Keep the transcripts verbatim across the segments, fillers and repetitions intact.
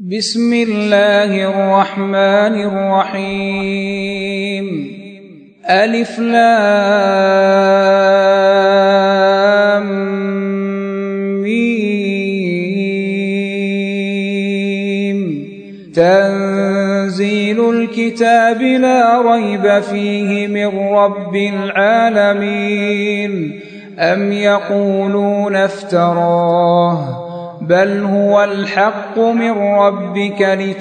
بسم الله الرحمن الرحيم. ألف لام ميم. تنزيل الكتاب لا ريب فيه من رب العالمين. أم يقولون افتراه بل هو الحق من ربك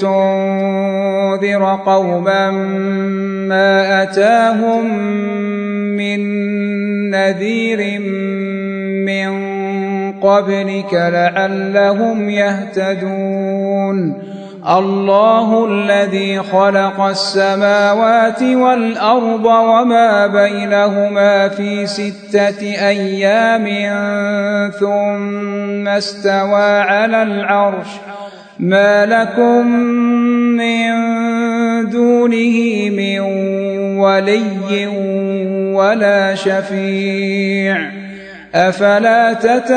لتنذر قوما ما أتاهم من نذير من قبلك لعلهم يهتدون. الله الذي خلق السماوات والأرض وما بينهما في ستة أيام ثم استوى على العرش ما لكم من دونه من ولي ولا شفيع أفلا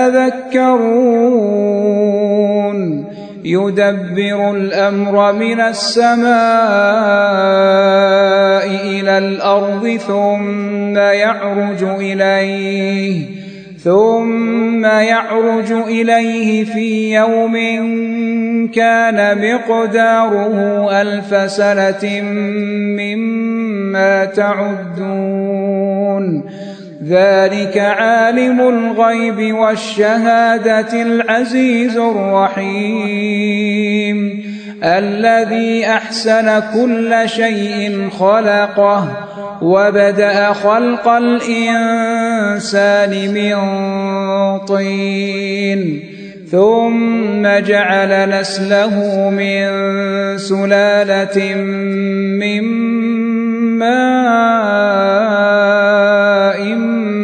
تتذكرون. يدبر الأمر من السماء إلى الأرض ثم يعرج إليه ثم يعرج إليه في يوم كان مقداره ألف سنة مما تعدون. ذلك عالم الغيب والشهادة العزيز الرحيم الذي أحسن كل شيء خلقه وبدأ خلق الإنسان من طين ثم جعل نسله من سلالة من ماء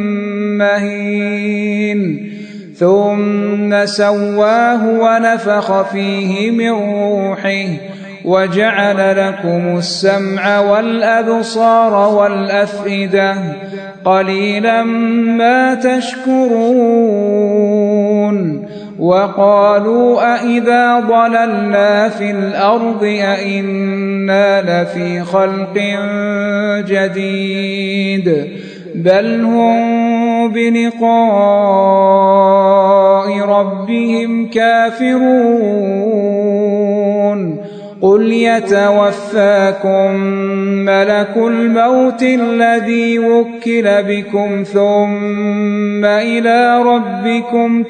مهين ثم سواه ونفخ فيه من روحه وجعل لكم السمع والأبصار والأفئدة قليلا ما تشكرون. وقالوا أإذا ضللنا في الأرض أإنا لفي خلق جديد بل هم بلقاء ربهم كافرون. قل يتوفاكم ملك الموت الذي وكل بكم ثم إلى ربكم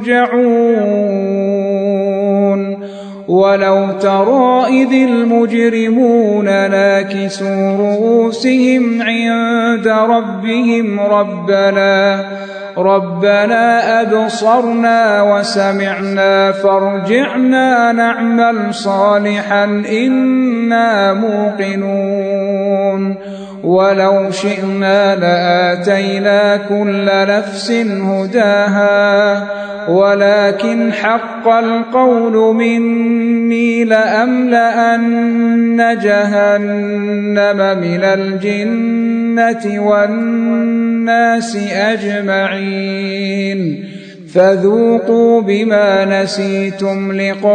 ترجعون. ولو ترى إذ المجرمون ناكسوا رؤوسهم عند ربهم ربنا ربنا أبصرنا وسمعنا فارجعنا نعمل صالحا إنا موقنون. ولو شئنا لآتينا كل نفس هداها ولكن حق القول مني لأملأن جهنم من الجنة والناس أجمعين. فذوقوا بما نسيتم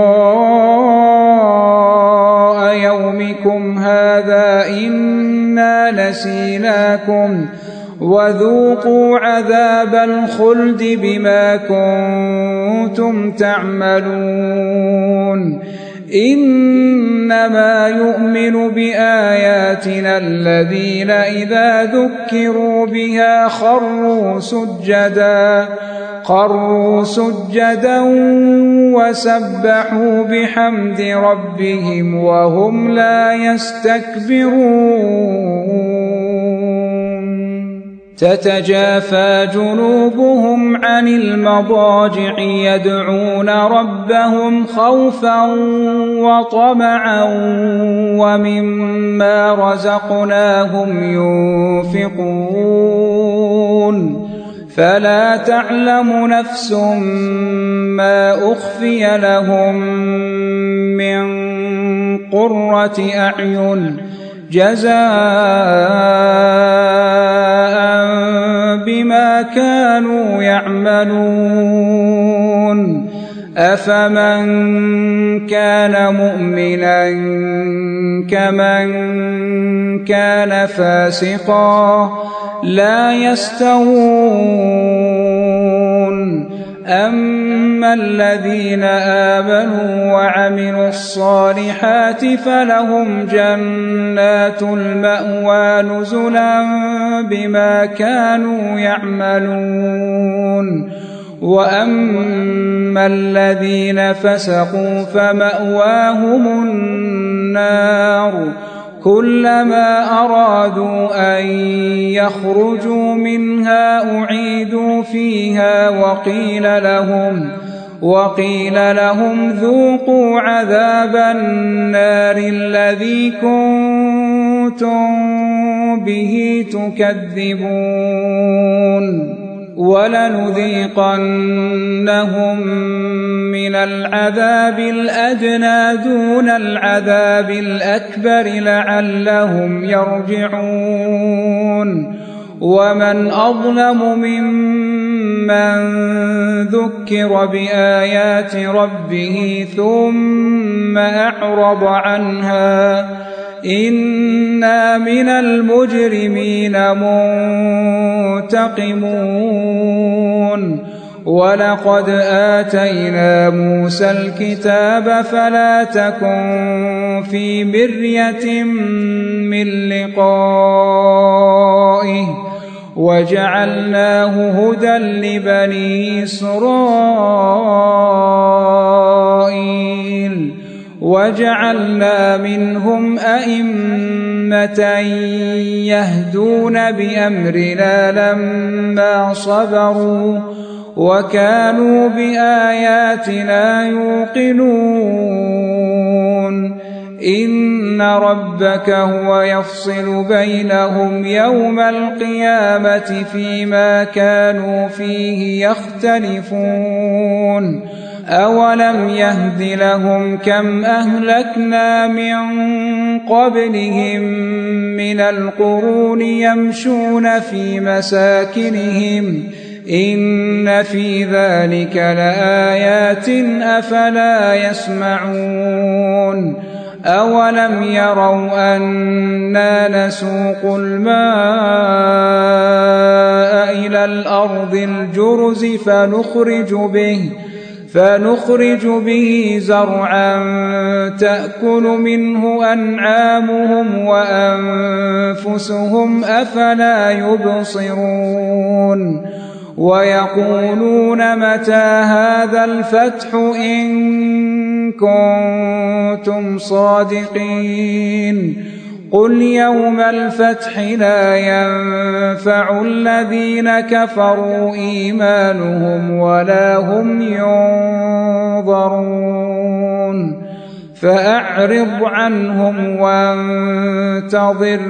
لقاء يومكم هذا إنا نسيناكم وذوقوا عذاب الخلد بما كنتم تعملون. إنما يؤمن بآياتنا الذين إذا ذكروا بها خروا سجدا خروا سجدا وسبحوا بحمد ربهم وهم لا يستكبرون. تتجافى جنوبهم عن المضاجع يدعون ربهم خوفا وطمعا ومما رزقناهم ينفقون. فلا تعلم نفس ما أخفي لهم من قرة أعين جزاء بما كانوا يعملون. أفمن كان مؤمنا كمن كان فاسقا لا يستوون أما الذين آمنوا وعملوا الصالحات فلهم جنات المأوى نزلا بما كانوا يعملون وأما الذين فسقوا فمأواهم النار كلما أرادوا أن يخرجوا منها أعيدوا فيها وقيل لهم وقيل لهم ذوقوا عذاب النار الذي كنتم به تكذبون ولنذيقنهم من العذاب الأدنى دون العذاب الأكبر لعلهم يرجعون ومن أظلم ممن ذكر بآيات ربه ثم أعرض عنها إنا من المجرمين منتقمون ولقد آتينا موسى الكتاب فلا تكن في مرية من لقائه وجعلناه هدى لبني إسرائيل وجعلنا منهم أئمة يهدون بأمرنا لما صبروا وكانوا بآياتنا يوقنون إن ربك هو يفصل بينهم يوم القيامة فيما كانوا فيه يختلفون أولم يهد لهم كم أهلكنا من قبلهم من القرون يمشون في مساكنهم إن في ذلك لآيات أفلا يسمعون أولم يروا أنا نسوق الماء إلى الأرض الجرز فنخرج به فنخرج به زرعا تأكل منه أنعامهم وأنفسهم أفلا يبصرون ويقولون متى هذا الفتح إن كنتم صادقين قل يوم الفتح لا ينفع الذين كفروا إيمانهم ولا هم ينظرون فأعرض عنهم وانتظر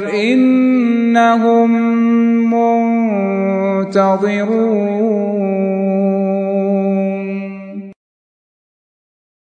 إنهم منتظرون